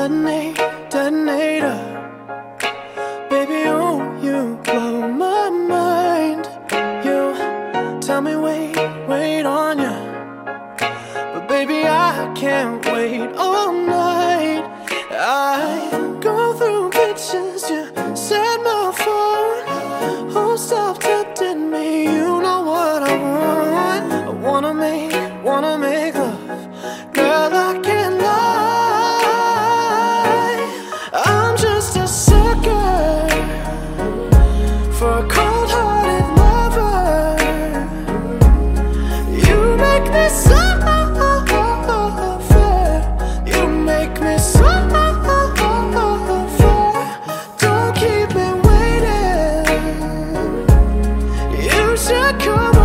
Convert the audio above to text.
detonator. Baby, oh, you blow my mind. You tell me wait on ya, but baby, I can't wait all night. I go through pictures you send my phone. Oh, stop tempting me, you know what I want. I wanna make love, girl, I can't lie. I'm just a sucker for a cold-hearted lover. You make me suffer, you make me suffer. Don't keep me waiting, you should come